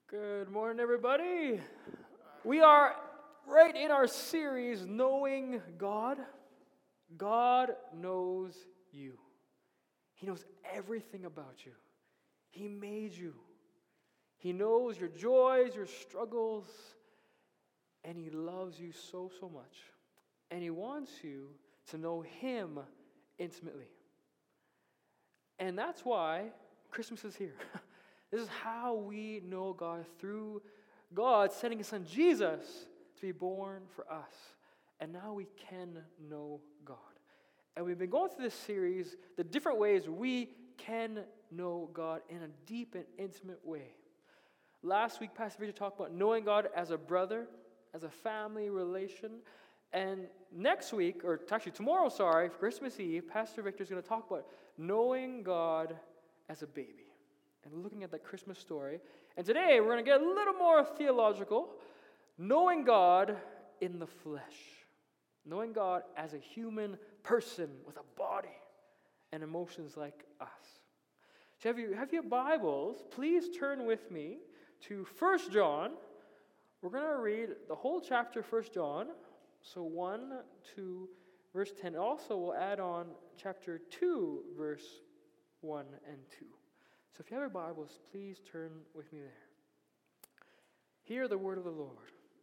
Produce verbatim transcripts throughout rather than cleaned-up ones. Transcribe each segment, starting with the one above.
Good morning, everybody. We are right in our series, Knowing God. God knows you. He knows everything about you. He made you. He knows your joys, your struggles, and He loves you so, so much. And He wants you to know Him intimately. And that's why Christmas is here. This is how we know God, through God sending His Son Jesus to be born for us. And now we can know God. And we've been going through this series, the different ways we can know God in a deep and intimate way. Last week, Pastor Victor talked about knowing God as a brother, as a family relation. And next week, or actually tomorrow, sorry, for Christmas Eve, Pastor Victor is going to talk about knowing God as a baby. And looking at that Christmas story. And today, we're going to get a little more theological. Knowing God in the flesh. Knowing God as a human person with a body and emotions like us. So have you have your Bibles, please turn with me to First John. We're going to read the whole chapter of First John. So one to verse ten. Also, we'll add on chapter two, verse one and two. So if you have your Bibles, please turn with me there. Hear the word of the Lord.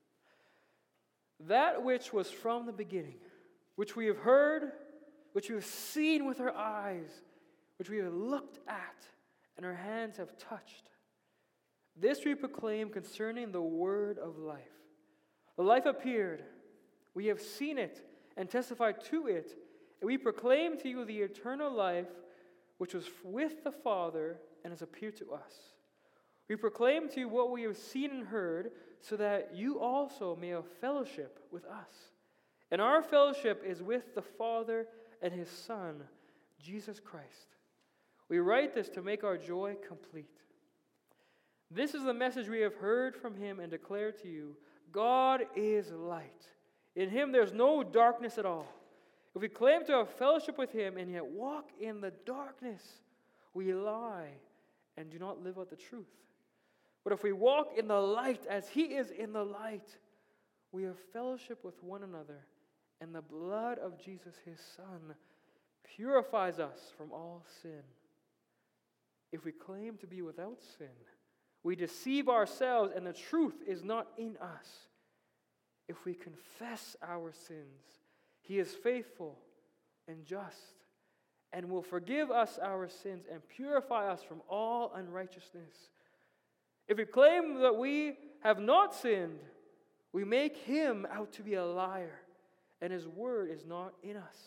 That which was from the beginning, which we have heard, which we have seen with our eyes, which we have looked at, and our hands have touched. This we proclaim concerning the word of life. The life appeared. We have seen it and testified to it, and we proclaim to you the eternal life which was with the Father and has appeared to us. We proclaim to you what we have seen and heard, so that you also may have fellowship with us. And our fellowship is with the Father and His Son, Jesus Christ. We write this to make our joy complete. This is the message we have heard from Him and declare to you. God is light. In Him there is no darkness at all. If we claim to have fellowship with Him and yet walk in the darkness, we lie and do not live out the truth. But if we walk in the light as He is in the light, we have fellowship with one another, and the blood of Jesus, His Son, purifies us from all sin. If we claim to be without sin, we deceive ourselves, and the truth is not in us. If we confess our sins, He is faithful and just, and will forgive us our sins and purify us from all unrighteousness. If we claim that we have not sinned, we make Him out to be a liar, and His word is not in us.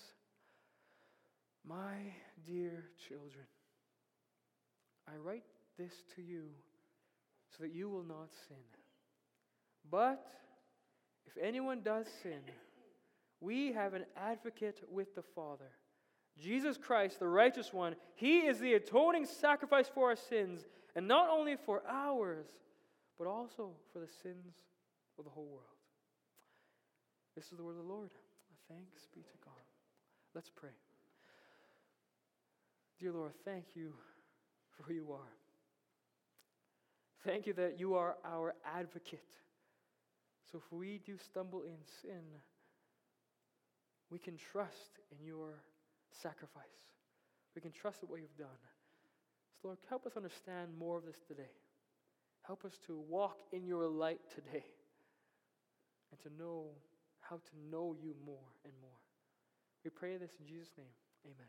My dear children, I write this to you so that you will not sin. But if anyone does sin, we have an advocate with the Father, Jesus Christ, the righteous one. He is the atoning sacrifice for our sins, and not only for ours, but also for the sins of the whole world. This is the word of the Lord. Thanks be to God. Let's pray. Dear Lord, thank you for who you are. Thank you that you are our advocate. So if we do stumble in sin, we can trust in your sacrifice. We can trust in what you've done. So Lord, help us understand more of this today. Help us to walk in your light today and to know how to know you more and more. We pray this in Jesus' name. Amen.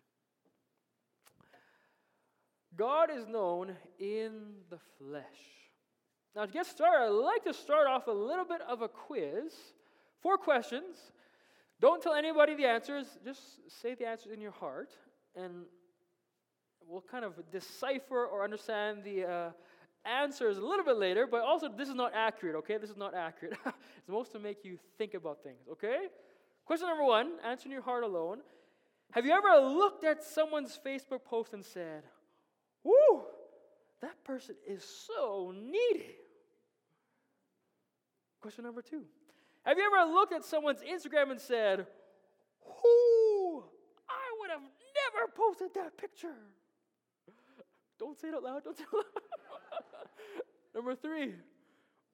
God is known in the flesh. Now, to get started, I'd like to start off a little bit of a quiz. Four questions. Don't tell anybody the answers. Just say the answers in your heart, and we'll kind of decipher or understand the uh, answers a little bit later. But also, this is not accurate, okay? This is not accurate. It's supposed to make you think about things, okay? Question number one, answer in your heart alone. Have you ever looked at someone's Facebook post and said, "Whoo, that person is so needy"? Question number two. Have you ever looked at someone's Instagram and said, "Whoo, I would have never posted that picture"? Don't say it out loud. Don't say it out loud. Number three.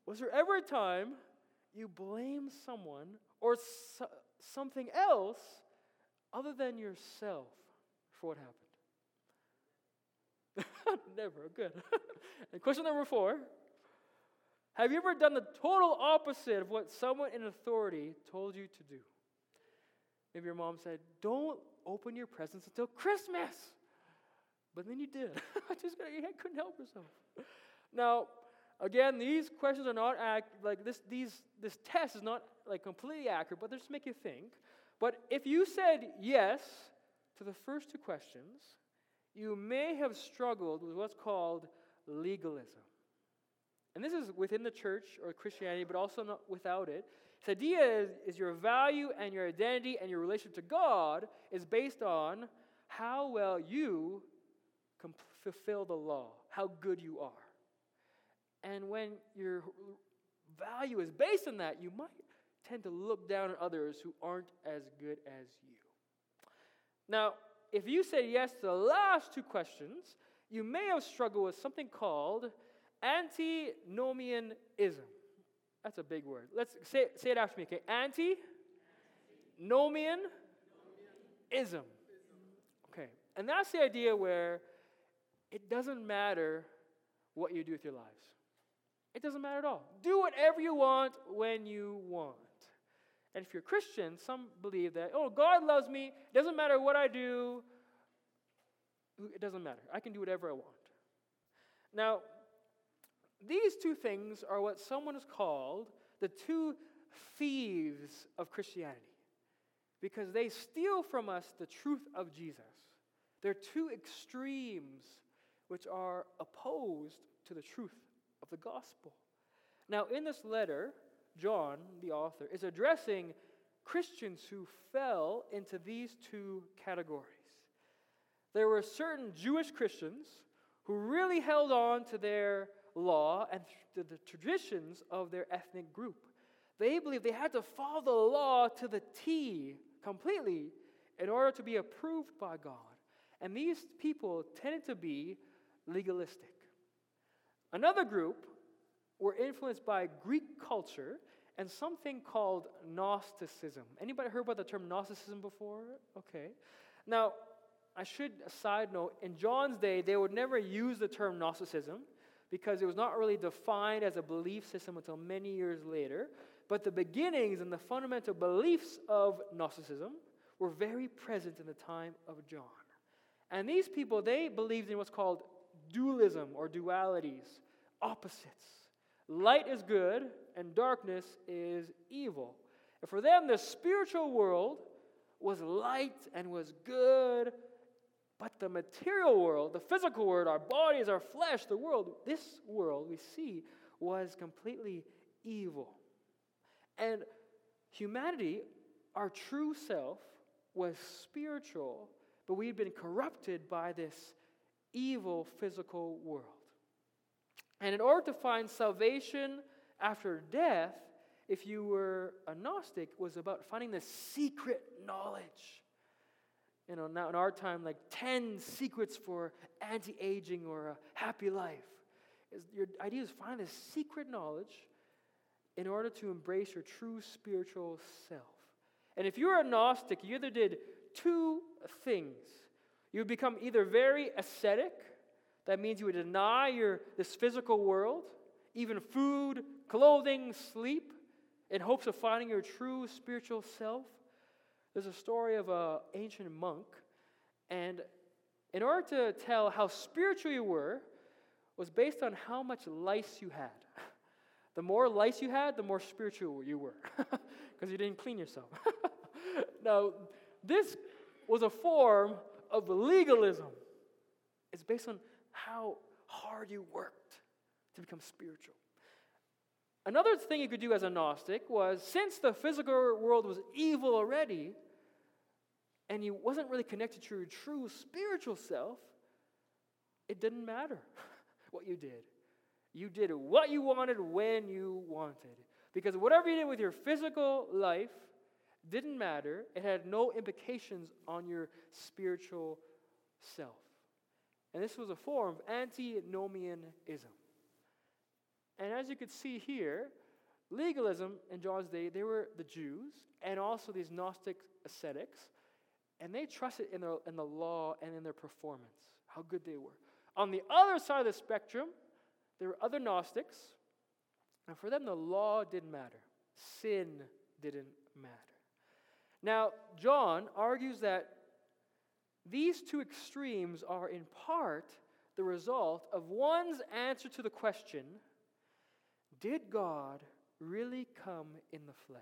Was there ever a time you blamed someone or so, something else other than yourself for what happened? Never. Good. And question number four. Have you ever done the total opposite of what someone in authority told you to do? Maybe your mom said, don't open your presents until Christmas. But then you did. Just you couldn't help yourself. Now, again, these questions are not accurate. Like this, these, this test is not like completely accurate, but they just make you think. But if you said yes to the first two questions, you may have struggled with what's called legalism. And this is within the church or Christianity, but also not without it. This idea is, is your value and your identity and your relationship to God is based on how well you can fulfill the law, how good you are. And when your value is based on that, you might tend to look down on others who aren't as good as you. Now, if you say yes to the last two questions, you may have struggled with something called antinomianism. That's a big word. Let's say, say it after me, okay? Antinomianism. Okay. And that's the idea where it doesn't matter what you do with your lives. It doesn't matter at all. Do whatever you want when you want. And if you're a Christian, some believe that, oh, God loves me. It doesn't matter what I do. It doesn't matter. I can do whatever I want. Now, these two things are what someone has called the two thieves of Christianity, because they steal from us the truth of Jesus. They're two extremes which are opposed to the truth of the gospel. Now, in this letter, John, the author, is addressing Christians who fell into these two categories. There were certain Jewish Christians who really held on to their law and to the traditions of their ethnic group. They believed they had to follow the law to the T completely in order to be approved by God. And these people tended to be legalistic. Another group were influenced by Greek culture and something called Gnosticism. Anybody heard about the term Gnosticism before? Okay. Now, I should, a side note, in John's day, they would never use the term Gnosticism because it was not really defined as a belief system until many years later. But the beginnings and the fundamental beliefs of Gnosticism were very present in the time of John. And these people, they believed in what's called dualism or dualities, opposites. Light is good and darkness is evil. And for them, the spiritual world was light and was good, but the material world, the physical world, our bodies, our flesh, the world, this world we see was completely evil. And humanity, our true self, was spiritual, but we had been corrupted by this evil physical world. And in order to find salvation after death, if you were a Gnostic, was about finding the secret knowledge. You know, now in our time, like ten secrets for anti-aging or a happy life. Is your idea is find this secret knowledge in order to embrace your true spiritual self. And if you were a Gnostic, you either did two things. You would become either very ascetic, that means you would deny your this physical world, even food, clothing, sleep, in hopes of finding your true spiritual self. There's a story of an ancient monk, and in order to tell how spiritual you were, was based on how much lice you had. The more lice you had, the more spiritual you were, because you didn't clean yourself. Now, this was a form of legalism. It's based on how hard you worked to become spiritual. Another thing you could do as a Gnostic was, since the physical world was evil already, and you wasn't really connected to your true spiritual self, it didn't matter what you did. You did what you wanted when you wanted. Because whatever you did with your physical life didn't matter. It had no implications on your spiritual self. And this was a form of antinomianism. And as you could see here, legalism in John's day, they were the Jews and also these Gnostic ascetics, and they trusted in, their, in the law and in their performance, how good they were. On the other side of the spectrum, there were other Gnostics, and for them the law didn't matter. Sin didn't matter. Now, John argues that these two extremes are in part the result of one's answer to the question, did God really come in the flesh?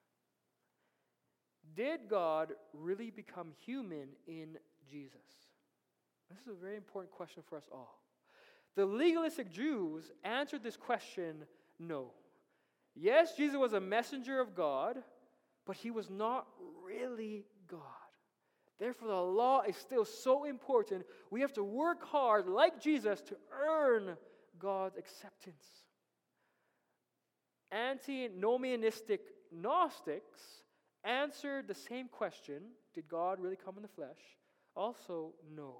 Did God really become human in Jesus? This is a very important question for us all. The legalistic Jews answered this question, no. Yes, Jesus was a messenger of God, but he was not really God. Therefore, the law is still so important. We have to work hard, like Jesus, to earn God's acceptance. Antinomianistic Gnostics answered the same question, did God really come in the flesh? Also, no.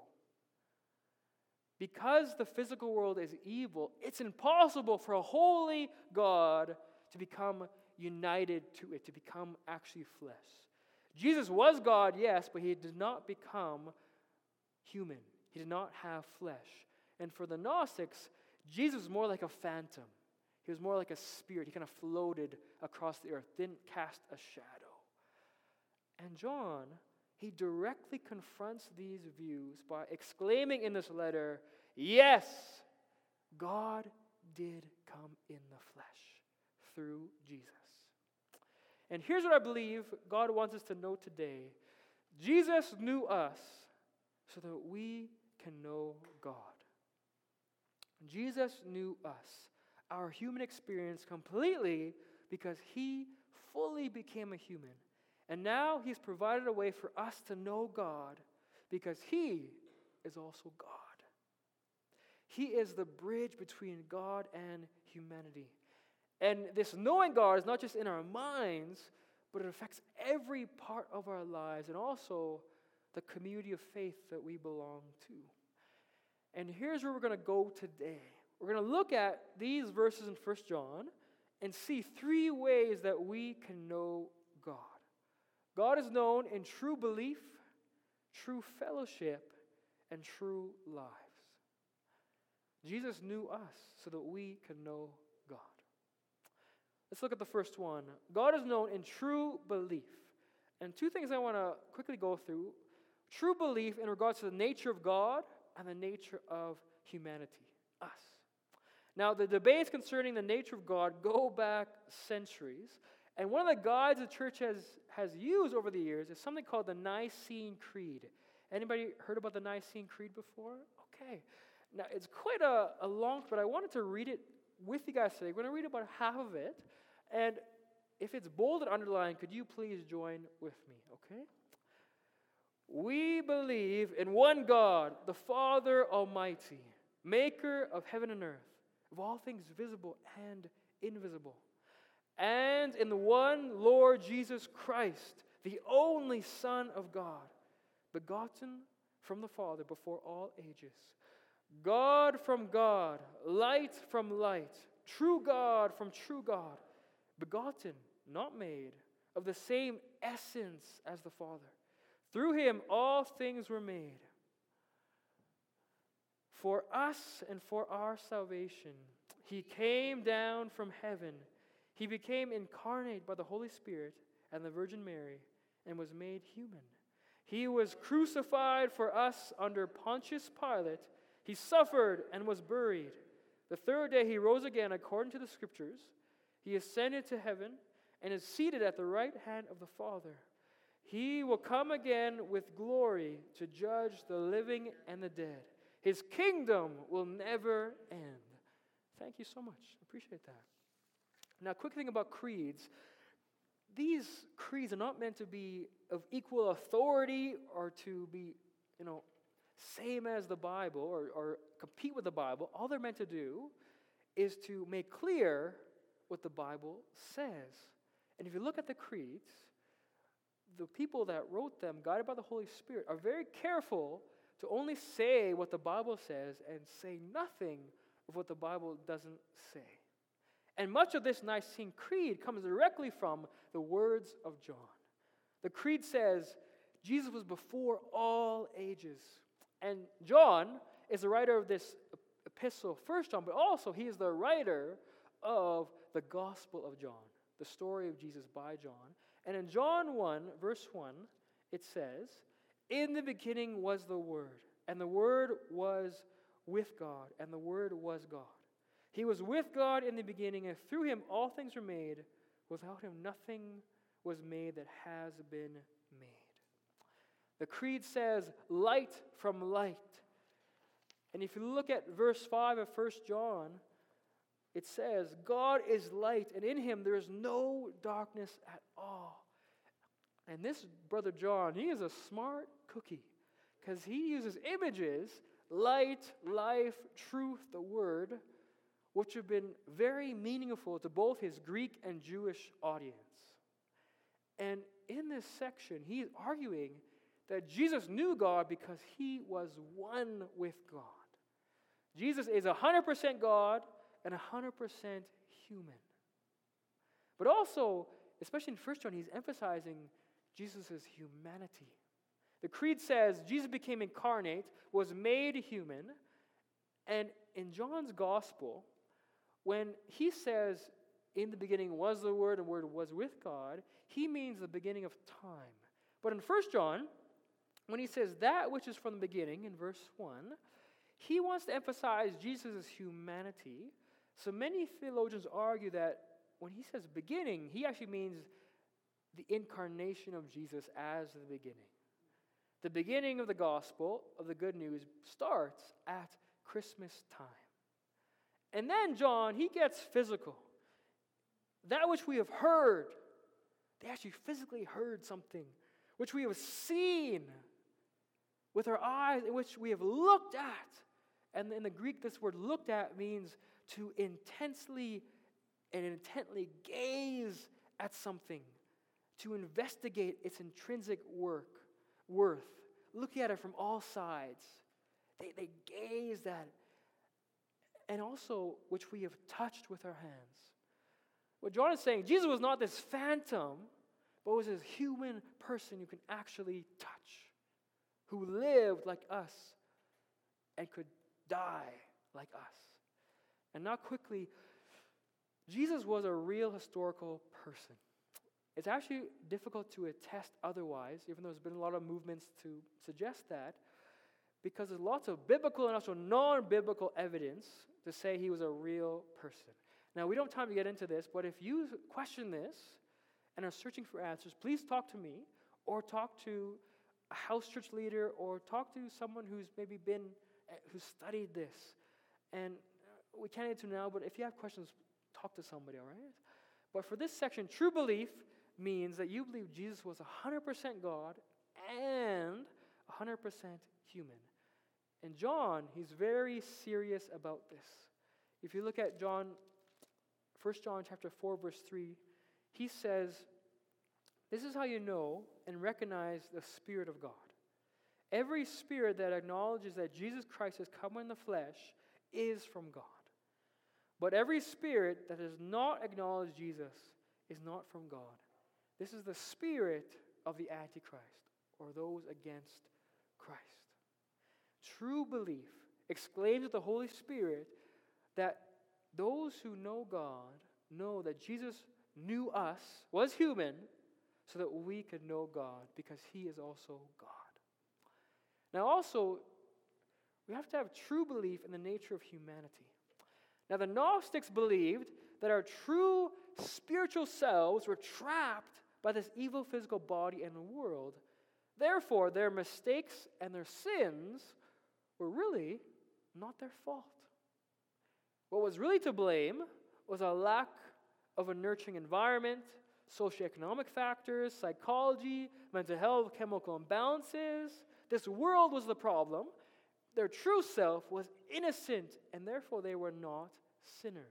Because the physical world is evil, it's impossible for a holy God to become united to it, to become actually flesh. Jesus was God, yes, but he did not become human. He did not have flesh. And for the Gnostics, Jesus was more like a phantom. He was more like a spirit. He kind of floated across the earth, didn't cast a shadow. And John, he directly confronts these views by exclaiming in this letter, yes, God did come in the flesh through Jesus. And here's what I believe God wants us to know today. Jesus knew us so that we can know God. Jesus knew us, our human experience, completely because he fully became a human. And now he's provided a way for us to know God because he is also God. He is the bridge between God and humanity. And this knowing God is not just in our minds, but it affects every part of our lives and also the community of faith that we belong to. And here's where we're going to go today. We're going to look at these verses in First John and see three ways that we can know God. God is known in true belief, true fellowship, and true lives. Jesus knew us so that we can know God. Let's look at the first one. God is known in true belief. And two things I want to quickly go through. True belief in regards to the nature of God and the nature of humanity, us. Now, the debates concerning the nature of God go back centuries. And one of the guides the church has, has used over the years is something called the Nicene Creed. Anybody heard about the Nicene Creed before? Okay. Now, it's quite a, a long, but I wanted to read it with you guys today. We're going to read about half of it. And if it's bold and underlined, could you please join with me, okay? We believe in one God, the Father Almighty, maker of heaven and earth, of all things visible and invisible, and in the one Lord Jesus Christ, the only Son of God, begotten from the Father before all ages, God from God, light from light, true God from true God, begotten, not made, of the same essence as the Father. Through him all things were made. For us and for our salvation, he came down from heaven. He became incarnate by the Holy Spirit and the Virgin Mary and was made human. He was crucified for us under Pontius Pilate. He suffered and was buried. The third day he rose again according to the Scriptures. He ascended to heaven and is seated at the right hand of the Father. He will come again with glory to judge the living and the dead. His kingdom will never end. Thank you so much. Appreciate that. Now, quick thing about creeds. These creeds are not meant to be of equal authority or to be, you know, same as the Bible or, or compete with the Bible. All they're meant to do is to make clear what the Bible says. And if you look at the creeds, the people that wrote them, guided by the Holy Spirit, are very careful to only say what the Bible says and say nothing of what the Bible doesn't say. And much of this Nicene Creed comes directly from the words of John. The Creed says, Jesus was before all ages. And John is the writer of this epistle, First John, but also he is the writer of the Gospel of John, the story of Jesus by John. And in John one, verse one, it says, in the beginning was the Word, and the Word was with God, and the Word was God. He was with God in the beginning, and through him all things were made. Without him nothing was made that has been made. The Creed says, light from light. And if you look at verse five of First John, it says, God is light, and in him there is no darkness at all. And this brother John, he is a smart cookie, because he uses images, light, life, truth, the word, which have been very meaningful to both his Greek and Jewish audience. And in this section, he is arguing that Jesus knew God because he was one with God. Jesus is one hundred percent God and one hundred percent human. But also, especially in First John, he's emphasizing Jesus' humanity. The Creed says Jesus became incarnate, was made human, and in John's Gospel, when he says, in the beginning was the Word, and the Word was with God, he means the beginning of time. But in First John, when he says that which is from the beginning, in verse one, he wants to emphasize Jesus' humanity. So many theologians argue that when he says beginning, he actually means the incarnation of Jesus as the beginning. The beginning of the gospel, of the good news, starts at Christmas time. And then John, he gets physical. That which we have heard, they actually physically heard something, which we have seen with our eyes, in which we have looked at. And in the Greek, this word looked at means to intensely and intently gaze at something, to investigate its intrinsic work, worth, looking at it from all sides. They, they gazed at it. And also, which we have touched with our hands. What John is saying, Jesus was not this phantom, but was this human person you can actually touch, who lived like us and could die like us. And now quickly, Jesus was a real historical person. It's actually difficult to attest otherwise, even though there's been a lot of movements to suggest that, because there's lots of biblical and also non-biblical evidence to say he was a real person. Now, we don't have time to get into this, but if you question this and are searching for answers, please talk to me or talk to a house church leader or talk to someone who's maybe been, who's studied this. And we can't get into now, but if you have questions, talk to somebody, all right? But for this section, true belief means that you believe Jesus was one hundred percent God and one hundred percent human. And John, he's very serious about this. If you look at John, First John chapter four, verse three, he says, this is how you know and recognize the Spirit of God. Every spirit that acknowledges that Jesus Christ has come in the flesh is from God. But every spirit that does not acknowledge Jesus is not from God. This is the spirit of the Antichrist, or those against Christ. True belief exclaims with the Holy Spirit that those who know God know that Jesus knew us, was human, so that we could know God, because he is also God. Now also, we have to have true belief in the nature of humanity. Now the Gnostics believed that our true spiritual selves were trapped by this evil physical body and world. Therefore, their mistakes and their sins were really not their fault. What was really to blame was a lack of a nurturing environment, socioeconomic factors, psychology, mental health, chemical imbalances. This world was the problem. Their true self was innocent, and therefore they were not sinners.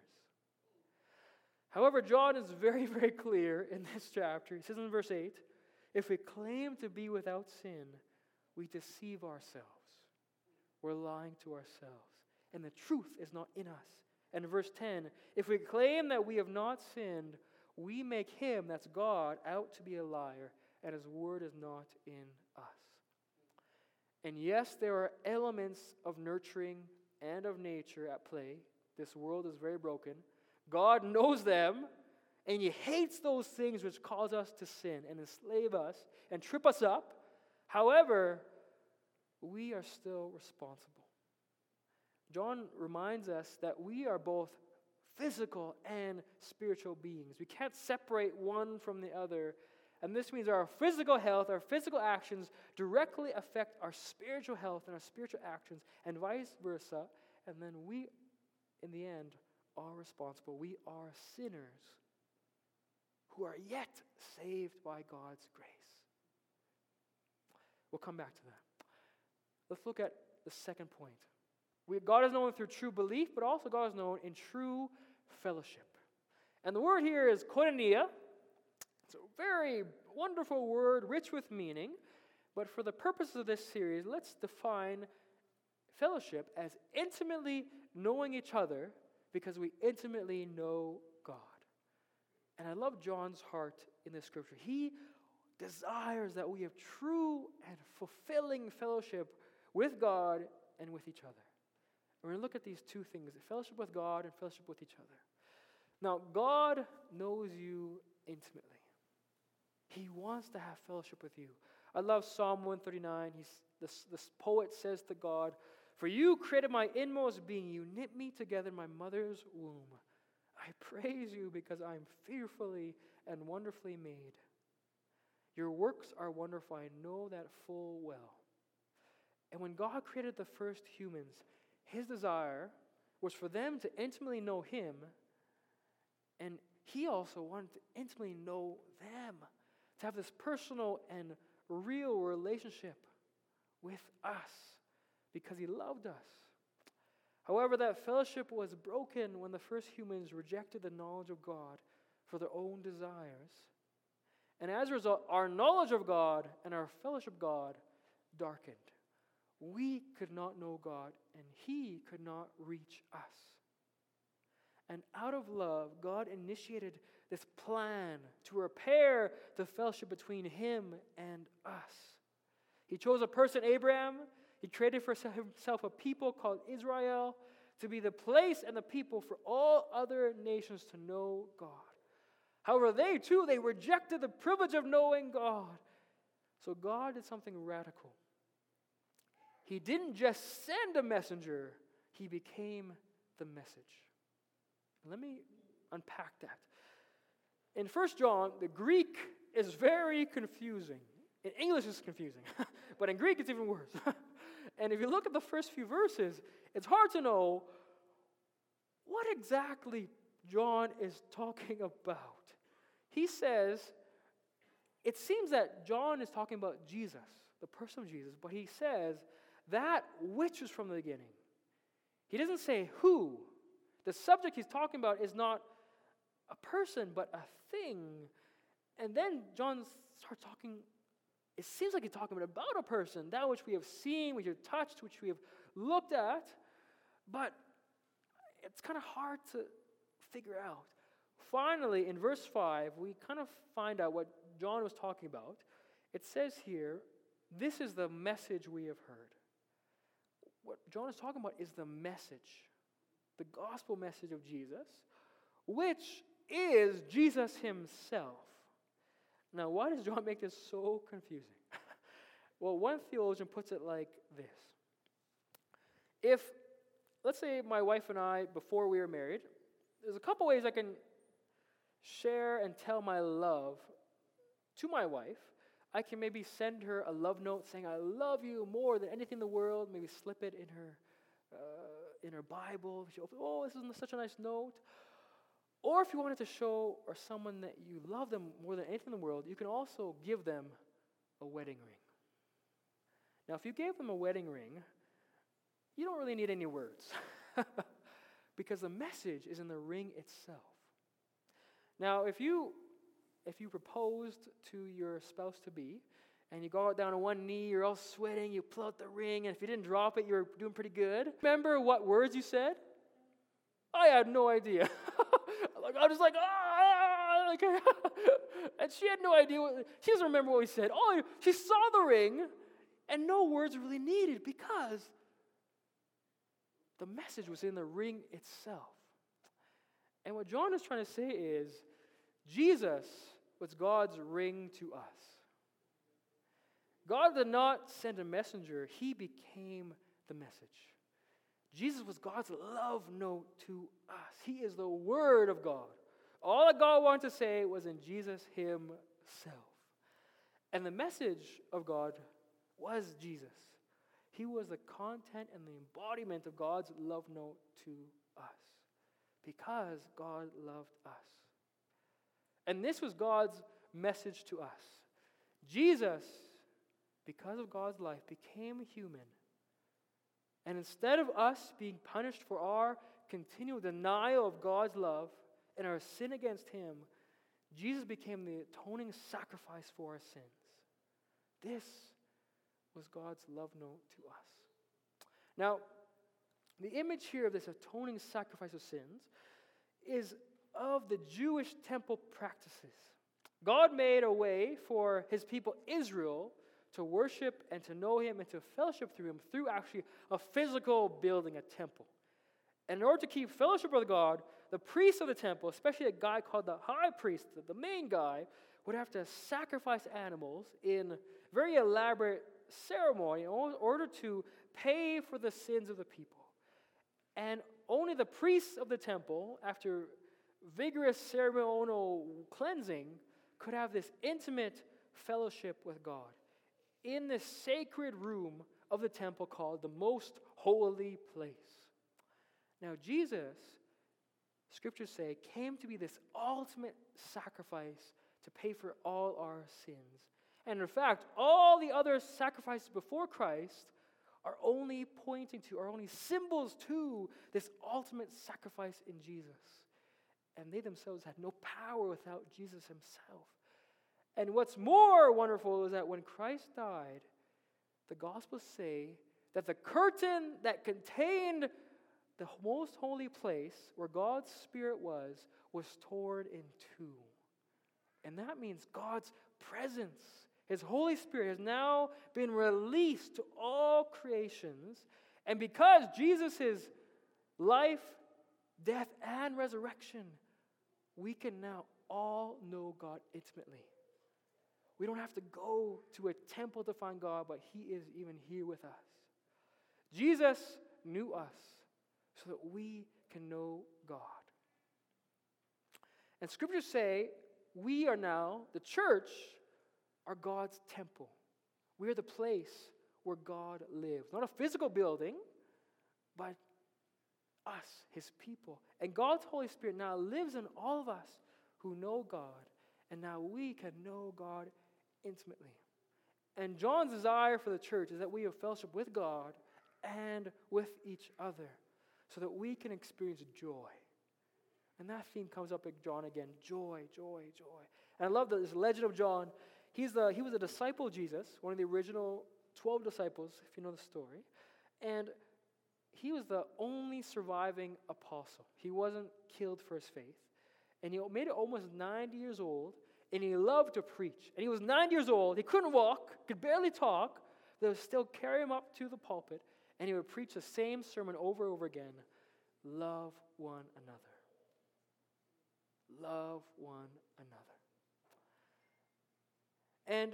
However, John is very, very clear in this chapter. He says in verse eight, if we claim to be without sin, we deceive ourselves. We're lying to ourselves. And the truth is not in us. And verse ten, if we claim that we have not sinned, we make him, that's God, out to be a liar, and his word is not in us. And yes, there are elements of nurturing and of nature at play. This world is very broken. God knows them, and he hates those things which cause us to sin and enslave us and trip us up. However, we are still responsible. John reminds us that we are both physical and spiritual beings. We can't separate one from the other. And this means our physical health, our physical actions directly affect our spiritual health and our spiritual actions, and vice versa. And then we, in the end, are responsible. We are sinners who are yet saved by God's grace. We'll come back to that. Let's look at the second point. We, God is known through true belief, but also God is known in true fellowship. And the word here is koinonia. It's a very wonderful word, rich with meaning. But for the purposes of this series, let's define fellowship as intimately knowing each other because we intimately know God. And I love John's heart in this scripture. He desires that we have true and fulfilling fellowship with God and with each other. We're going to look at these two things, fellowship with God and fellowship with each other. Now, God knows you intimately. He wants to have fellowship with you. I love Psalm one thirty-nine. He's, this, this poet says to God, "For you created my inmost being. You knit me together in my mother's womb. I praise you because I am fearfully and wonderfully made. Your works are wonderful. I know that full well." And when God created the first humans, his desire was for them to intimately know him, and he also wanted to intimately know them, to have this personal and real relationship with us because he loved us. However, that fellowship was broken when the first humans rejected the knowledge of God for their own desires. And as a result, our knowledge of God and our fellowship with God darkened. We could not know God, and he could not reach us. And out of love, God initiated this plan to repair the fellowship between him and us. He chose a person, Abraham. He created for himself a people called Israel to be the place and the people for all other nations to know God. However, they too, they rejected the privilege of knowing God. So God did something radical. He didn't just send a messenger, he became the message. Let me unpack that. In First John, the Greek is very confusing. In English, it's confusing, but in Greek, it's even worse. And if you look at the first few verses, it's hard to know what exactly John is talking about. He says, it seems that John is talking about Jesus, the person of Jesus, but he says, that which is from the beginning. He doesn't say who. The subject he's talking about is not a person, but a thing. And then John starts talking, it seems like he's talking about a person, that which we have seen, which we have touched, which we have looked at, but it's kind of hard to figure out. Finally, in verse five, we kind of find out what John was talking about. It says here, this is the message we have heard. What John is talking about is the message, the gospel message of Jesus, which is Jesus himself. Now, why does John make this so confusing? Well, one theologian puts it like this. If, let's say my wife and I, before we were married, there's a couple ways I can share and tell my love to my wife. I can maybe send her a love note saying, I love you more than anything in the world. Maybe slip it in her uh, in her Bible. She opens, oh, this is such a nice note. Or if you wanted to show or someone that you love them more than anything in the world, you can also give them a wedding ring. Now, if you gave them a wedding ring, you don't really need any words because the message is in the ring itself. Now, if you if you proposed to your spouse-to-be and you go out down on one knee, you're all sweating, you pull out the ring, and if you didn't drop it, you're doing pretty good. Remember what words you said? I had no idea. Like I was just like, ah, like, and she had no idea. What, she doesn't remember what we said. Oh, she saw the ring, and no words really needed because the message was in the ring itself. And what John is trying to say is, Jesus was God's ring to us. God did not send a messenger. He became the message. Jesus was God's love note to us. He is the Word of God. All that God wanted to say was in Jesus himself. And the message of God was Jesus. He was the content and the embodiment of God's love note to us because God loved us. And this was God's message to us. Jesus, because of God's life, became human. And instead of us being punished for our continual denial of God's love and our sin against him, Jesus became the atoning sacrifice for our sins. This was God's love note to us. Now, the image here of this atoning sacrifice of sins is of the Jewish temple practices. God made a way for his people Israel to worship and to know him and to fellowship through him through actually a physical building, a temple. And in order to keep fellowship with God, the priest of the temple, especially a guy called the high priest, the main guy, would have to sacrifice animals in very elaborate ceremony in order to pay for the sins of the people. And only the priests of the temple, after vigorous ceremonial cleansing, could have this intimate fellowship with God in this sacred room of the temple called the most holy place. Now, Jesus, scriptures say, came to be this ultimate sacrifice to pay for all our sins. And in fact, all the other sacrifices before Christ are only pointing to, are only symbols to this ultimate sacrifice in Jesus. And they themselves had no power without Jesus himself. And what's more wonderful is that when Christ died, the Gospels say that the curtain that contained the most holy place where God's Spirit was, was torn in two. And that means God's presence, his Holy Spirit, has now been released to all creations. And because Jesus' life, death, and resurrection, we can now all know God intimately. We don't have to go to a temple to find God, but he is even here with us. Jesus knew us so that we can know God. And scriptures say we are now, the church, are God's temple. We are the place where God lives. Not a physical building, but us, his people. And God's Holy Spirit now lives in all of us who know God. And now we can know God intimately. And John's desire for the church is that we have fellowship with God and with each other so that we can experience joy. And that theme comes up in John again. Joy, joy, joy. And I love this legend of John. He's the, he was a disciple of Jesus, one of the original twelve disciples, if you know the story. And he was the only surviving apostle. He wasn't killed for his faith. And he made it almost ninety years old. And he loved to preach. And he was nine years old. He couldn't walk, could barely talk. They would still carry him up to the pulpit. And he would preach the same sermon over and over again. Love one another. Love one another. And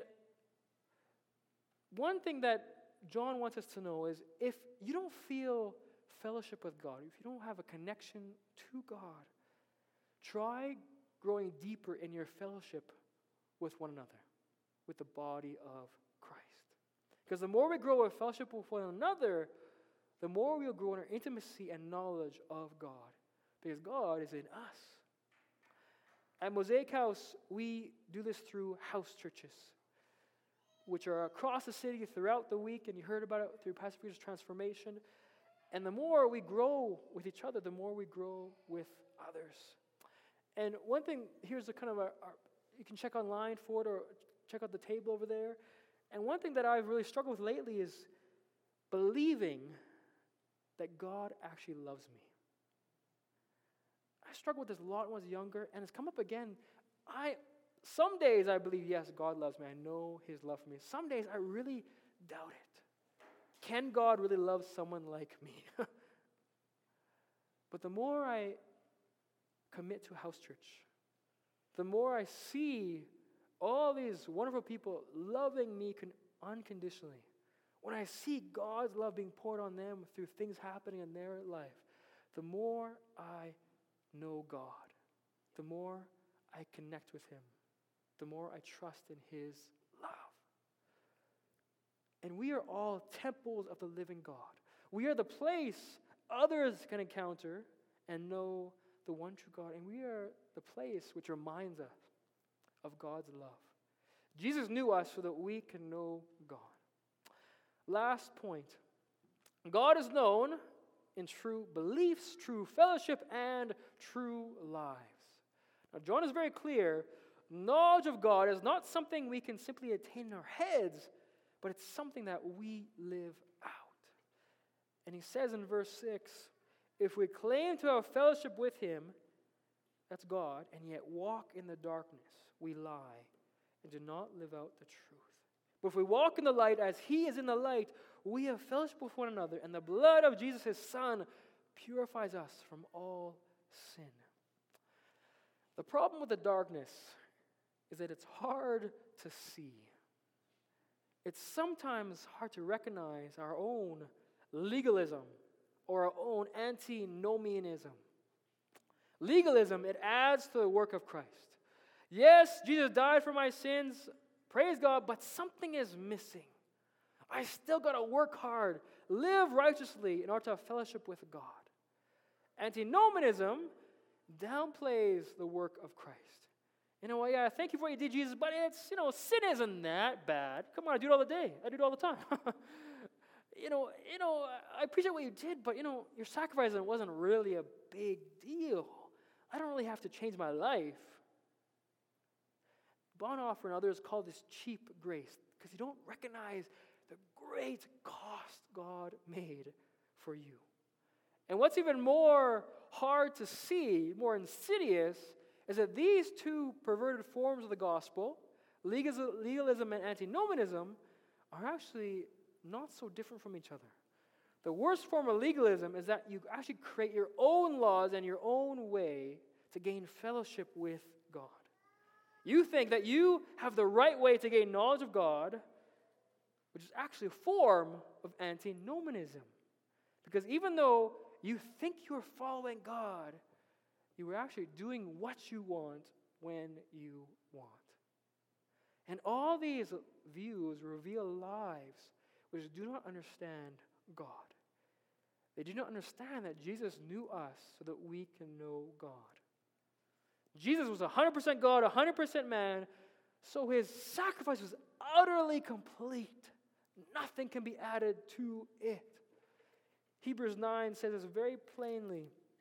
one thing that John wants us to know is if you don't feel fellowship with God, if you don't have a connection to God, try growing deeper in your fellowship with one another, with the body of Christ. Because the more we grow in fellowship with one another, the more we'll grow in our intimacy and knowledge of God. Because God is in us. At Mosaic House, we do this through house churches, which are across the city throughout the week, and you heard about it through Pastor Peter's transformation. And the more we grow with each other, the more we grow with others. And one thing, here's a kind of a, a, you can check online for it or check out the table over there. And one thing that I've really struggled with lately is believing that God actually loves me. I struggled with this a lot when I was younger, and it's come up again. I, some days I believe, yes, God loves me. I know his love for me. Some days I really doubt it. Can God really love someone like me? But the more I commit to house church, the more I see all these wonderful people loving me con- unconditionally, when I see God's love being poured on them through things happening in their life, the more I know God, the more I connect with him, the more I trust in his love. And we are all temples of the living God. We are the place others can encounter and know the one true God. And we are the place which reminds us of God's love. Jesus knew us so that we can know God. Last point. God is known in true beliefs, true fellowship, and true lives. Now, John is very clear. Knowledge of God is not something we can simply attain in our heads, but it's something that we live out. And he says in verse six, if we claim to have fellowship with him, that's God, and yet walk in the darkness, we lie and do not live out the truth. But if we walk in the light as he is in the light, we have fellowship with one another, and the blood of Jesus, his Son, purifies us from all sin. The problem with the darkness is that it's hard to see. It's sometimes hard to recognize our own legalism or our own antinomianism. Legalism, it adds to the work of Christ. Yes, Jesus died for my sins, praise God, but something is missing. I still got to work hard, live righteously in order to have fellowship with God. Antinomianism downplays the work of Christ. You know, well, yeah, thank you for what you did, Jesus, but it's, you know, sin isn't that bad. Come on, I do it all the day. I do it all the time. you know, you know, I appreciate what you did, but, you know, your sacrifice wasn't really a big deal. I don't really have to change my life. Bonhoeffer and others call this cheap grace because you don't recognize the great cost God made for you. And what's even more hard to see, more insidious, is that these two perverted forms of the gospel, legalism and antinomianism, are actually not so different from each other. The worst form of legalism is that you actually create your own laws and your own way to gain fellowship with God. You think that you have the right way to gain knowledge of God, which is actually a form of antinomianism. Because even though you think you're following God, you are actually doing what you want when you want. And all these views reveal lives which do not understand God. They do not understand that Jesus knew us so that we can know God. Jesus was one hundred percent God, one hundred percent man, so his sacrifice was utterly complete. Nothing can be added to it. Hebrews nine says this very plainly.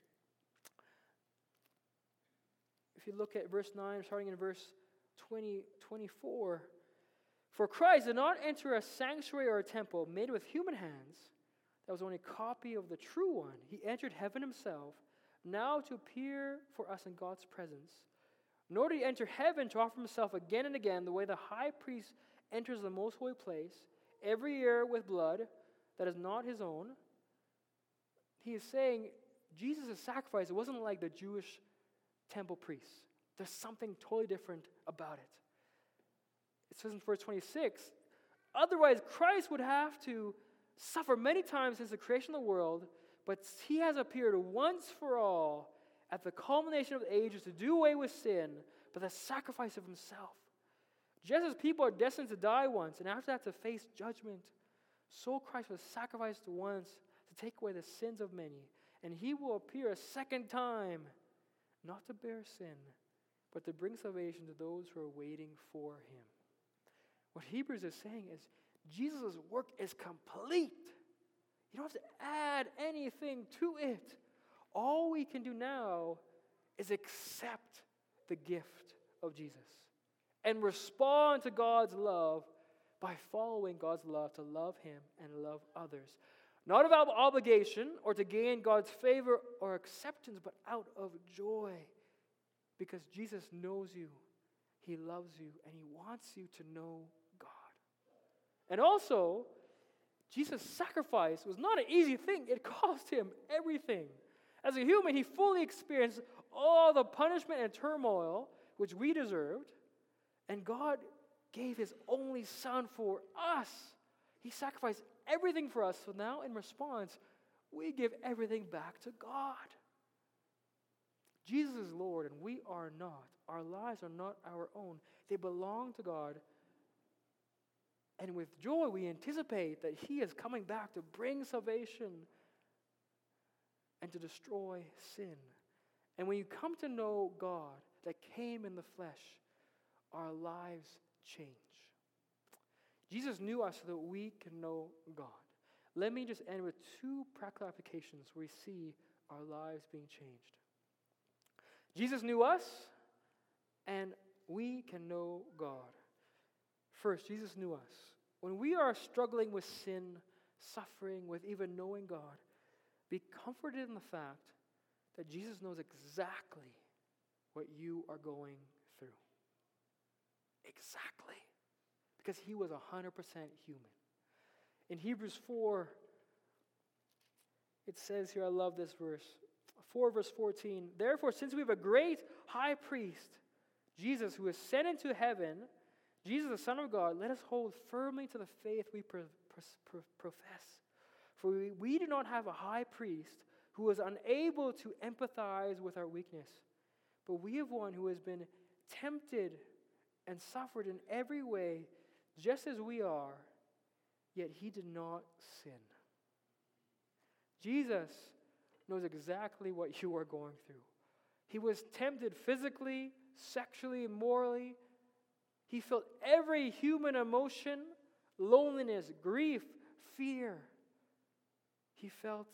If you look at verse nine, starting in verse twenty, twenty-four, for Christ did not enter a sanctuary or a temple made with human hands. That was only a copy of the true one. He entered heaven himself, now to appear for us in God's presence. Nor did he enter heaven to offer himself again and again the way the high priest enters the most holy place, every year with blood that is not his own. He is saying Jesus' sacrifice, it wasn't like the Jewish temple priests. There's something totally different about it. It says in verse twenty-six, otherwise Christ would have to suffer many times since the creation of the world, but he has appeared once for all at the culmination of the ages to do away with sin by the sacrifice of himself. Just as people are destined to die once and after that to face judgment, so Christ was sacrificed once to take away the sins of many, and he will appear a second time, not to bear sin, but to bring salvation to those who are waiting for him. What Hebrews is saying is Jesus' work is complete. You don't have to add anything to it. All we can do now is accept the gift of Jesus and respond to God's love by following God's love to love him and love others. Not of ob- obligation or to gain God's favor or acceptance, but out of joy. Because Jesus knows you, He loves you, and He wants you to know God. And also, Jesus' sacrifice was not an easy thing. It cost Him everything. As a human, He fully experienced all the punishment and turmoil which we deserved, and God gave His only Son for us. He sacrificed everything for us, so now in response, we give everything back to God. Jesus is Lord, and we are not. Our lives are not our own. They belong to God. And with joy, we anticipate that He is coming back to bring salvation and to destroy sin. And when you come to know God that came in the flesh, our lives change. Jesus knew us so that we can know God. Let me just end with two practical applications where we see our lives being changed. Jesus knew us, and we can know God. First, Jesus knew us. When we are struggling with sin, suffering, with even knowing God, be comforted in the fact that Jesus knows exactly what you are going through. Exactly. Because He was one hundred percent human. In Hebrews four, it says here, I love this verse, four verse fourteen, therefore, since we have a great high priest, Jesus, who ascended into heaven, Jesus, the Son of God, let us hold firmly to the faith we pro- pro- profess. For we, we do not have a high priest who was unable to empathize with our weakness, but we have one who has been tempted and suffered in every way, just as we are, yet He did not sin. Jesus knows exactly what you are going through. He was tempted physically, sexually, morally. He felt every human emotion, loneliness, grief, fear. He felt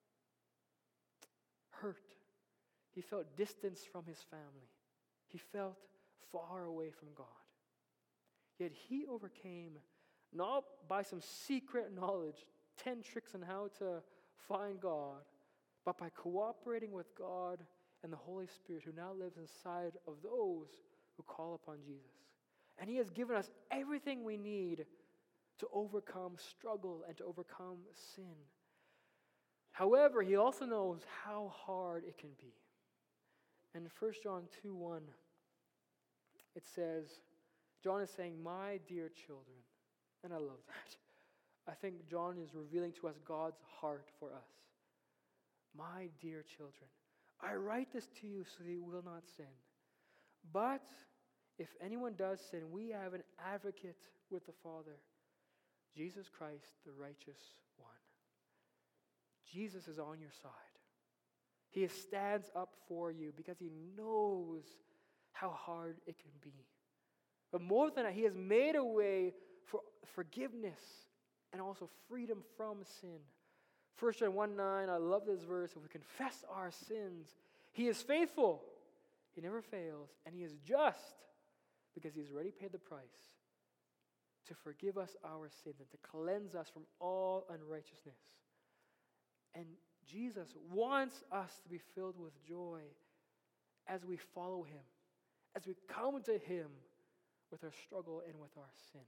hurt. He felt distance from His family. He felt far away from God. Yet He overcame not by some secret knowledge, ten tricks on how to find God, but by cooperating with God and the Holy Spirit who now lives inside of those who call upon Jesus. And He has given us everything we need to overcome struggle and to overcome sin. However, He also knows how hard it can be. In First John two one, it says, John is saying, my dear children, and I love that. I think John is revealing to us God's heart for us. My dear children, I write this to you so that you will not sin. But if anyone does sin, we have an advocate with the Father, Jesus Christ, the righteous one. Jesus is on your side. He stands up for you because He knows how hard it can be. But more than that, He has made a way for forgiveness and also freedom from sin. First John one nine, I love this verse. If we confess our sins, He is faithful. He never fails. And He is just because He has already paid the price to forgive us our sins and to cleanse us from all unrighteousness. And Jesus wants us to be filled with joy as we follow Him, as we come to Him with our struggle and with our sin.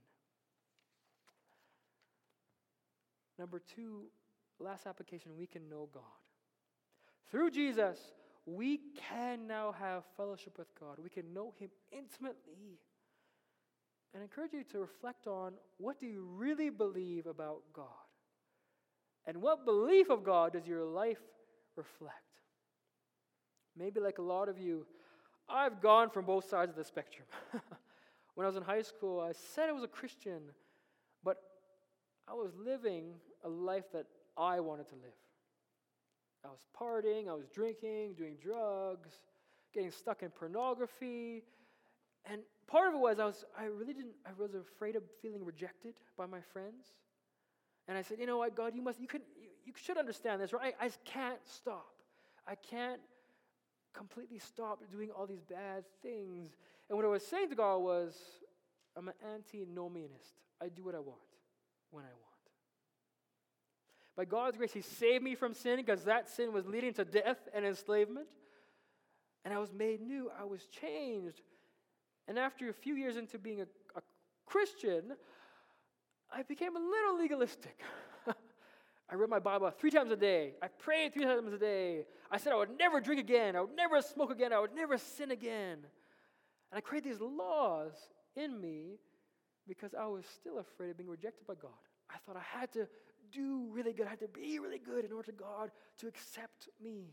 Number two, last application, we can know God. Through Jesus, we can now have fellowship with God. We can know Him intimately. And I encourage you to reflect on, what do you really believe about God? And what belief of God does your life reflect? Maybe like a lot of you, I've gone from both sides of the spectrum. When I was in high school, I said I was a Christian, but I was living a life that I wanted to live. I was partying, I was drinking, doing drugs, getting stuck in pornography. And part of it was I was I really didn't I was afraid of feeling rejected by my friends. And I said, you know what, God, you must you could you, you should understand this, right? I, I can't stop. I can't completely stop doing all these bad things. And what I was saying to God was, I'm an antinomianist. I do what I want, when I want. By God's grace, He saved me from sin because that sin was leading to death and enslavement. And I was made new. I was changed. And after a few years into being a, a Christian, I became a little legalistic. I read my Bible three times a day. I prayed three times a day. I said I would never drink again. I would never smoke again. I would never sin again. And I created these laws in me because I was still afraid of being rejected by God. I thought I had to do really good. I had to be really good in order for God to accept me.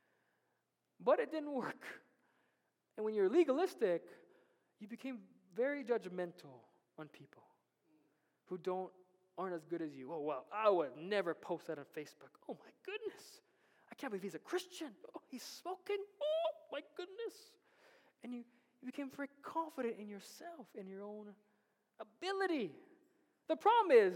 But it didn't work. And when you're legalistic, you became very judgmental on people who don't aren't as good as you. Oh, well, I would never post that on Facebook. Oh, my goodness. I can't believe he's a Christian. Oh, he's smoking. Oh, my goodness. And you, you became very confident in yourself, in your own ability. The problem is,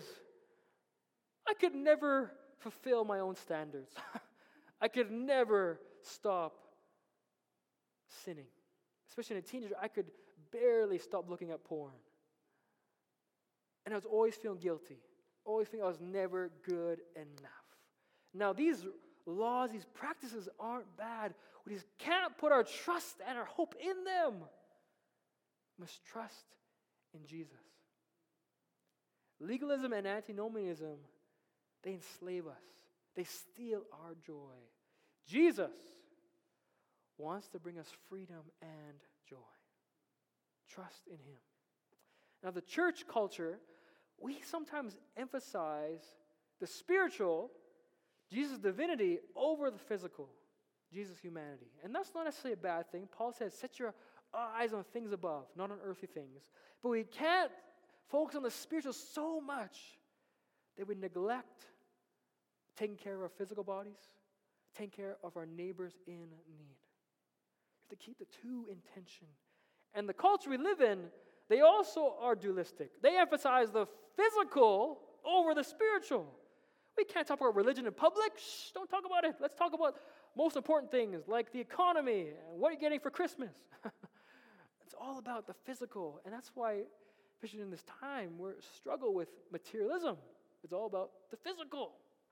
I could never fulfill my own standards. I could never stop sinning. Especially in a teenager, I could barely stop looking at porn. And I was always feeling guilty. Always feeling I was never good enough. Now, these laws, these practices aren't bad. We just can't put our trust and our hope in them. We must trust in Jesus. Legalism and antinomianism, they enslave us. They steal our joy. Jesus wants to bring us freedom and joy. Trust in Him. Now, the church culture, we sometimes emphasize the spiritual, Jesus' divinity, over the physical, Jesus' humanity. And that's not necessarily a bad thing. Paul says, set your eyes on things above, not on earthly things. But we can't focus on the spiritual so much that we neglect taking care of our physical bodies, taking care of our neighbors in need. We have to keep the two in tension. And the culture we live in, they also are dualistic. They emphasize the physical over the spiritual. We can't talk about religion in public. Shh, don't talk about it. Let's talk about most important things like the economy and what you're getting for Christmas. It's all about the physical. And that's why, especially in this time, we struggle with materialism. It's all about the physical.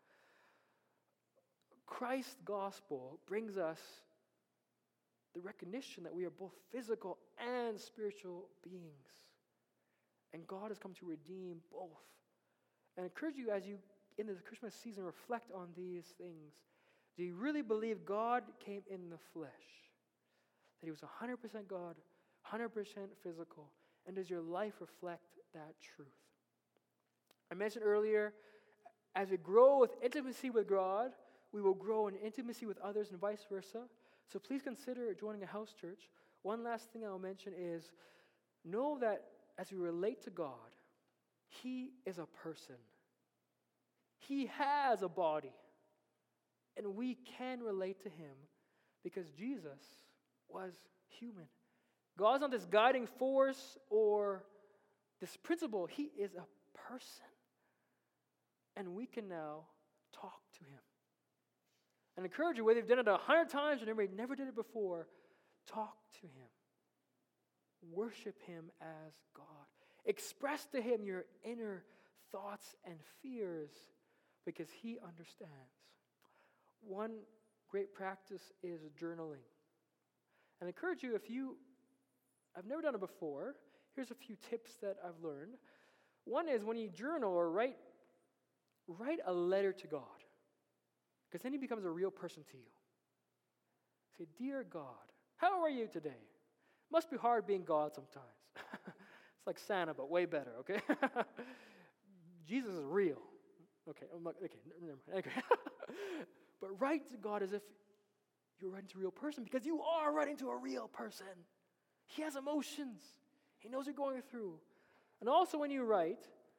Christ's gospel brings us the recognition that we are both physical and spiritual beings. And God has come to redeem both. And I encourage you as you, in this Christmas season, reflect on these things. Do you really believe God came in the flesh? That He was one hundred percent God, one hundred percent physical? And does your life reflect that truth? I mentioned earlier, as we grow with intimacy with God, we will grow in intimacy with others and vice versa. So please consider joining a house church. One last thing I'll mention is, know that as we relate to God, He is a person. He has a body. And we can relate to Him because Jesus was human. God's not this guiding force or this principle. He is a person. And we can now talk to Him. And encourage you, whether you've done it a hundred times or never, never did it before, talk to Him. Worship Him as God. Express to Him your inner thoughts and fears because He understands. One great practice is journaling. And I encourage you, if you, I've never done it before, here's a few tips that I've learned. One is when you journal or write, write a letter to God. Because then He becomes a real person to you. Say, dear God, how are you today? Must be hard being God sometimes. It's like Santa, but way better, okay? Jesus is real. Okay, I'm like, okay, never mind. Okay. But write to God as if you're writing to a real person, because you are writing to a real person. He has emotions. He knows what you're going through. And also when you write,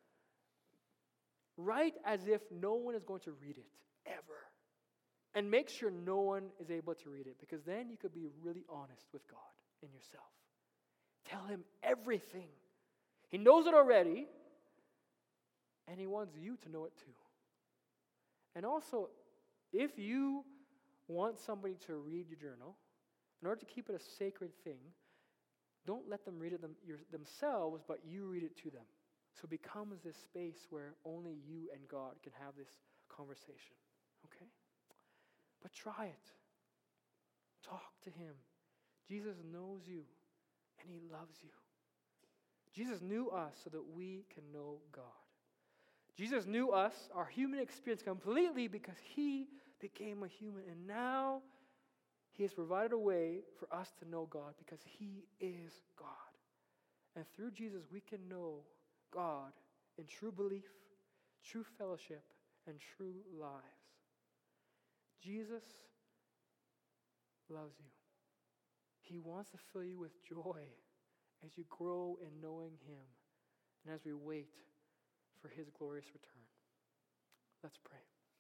write as if no one is going to read it, ever. And make sure no one is able to read it, because then you could be really honest with God and yourself. Tell Him everything. He knows it already, and He wants you to know it too. And also, if you want somebody to read your journal, in order to keep it a sacred thing, don't let them read it them, your, themselves, but you read it to them. So it becomes this space where only you and God can have this conversation, okay? But try it. Talk to him. Jesus knows you, and he loves you. Jesus knew us so that we can know God. Jesus knew us, our human experience, completely because he became a human. And now he has provided a way for us to know God because he is God. And through Jesus, we can know God in true belief, true fellowship, and true lives. Jesus loves you. He wants to fill you with joy as you grow in knowing him and as we wait for his glorious return. Let's pray.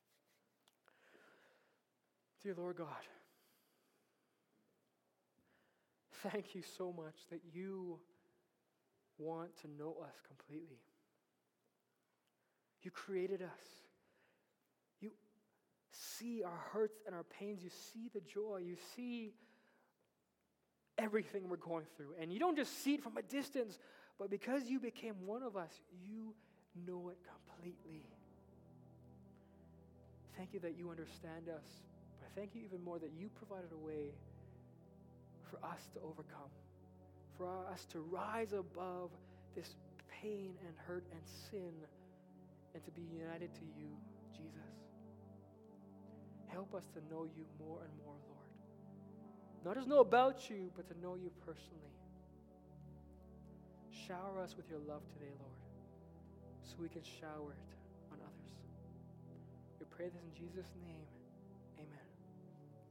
Dear Lord God, thank you so much that you want to know us completely. You created us. You see our hurts and our pains. You see the joy. You see everything we're going through. And you don't just see it from a distance, but because you became one of us, you know it completely. Thank you that you understand us, but thank you even more that you provided a way for us to overcome, for us to rise above this pain and hurt and sin and to be united to you, Jesus. Help us to know you more and more, Lord. Not just know about you, but to know you personally. Shower us with your love today, Lord, so we can shower it on others. We pray this in Jesus' name.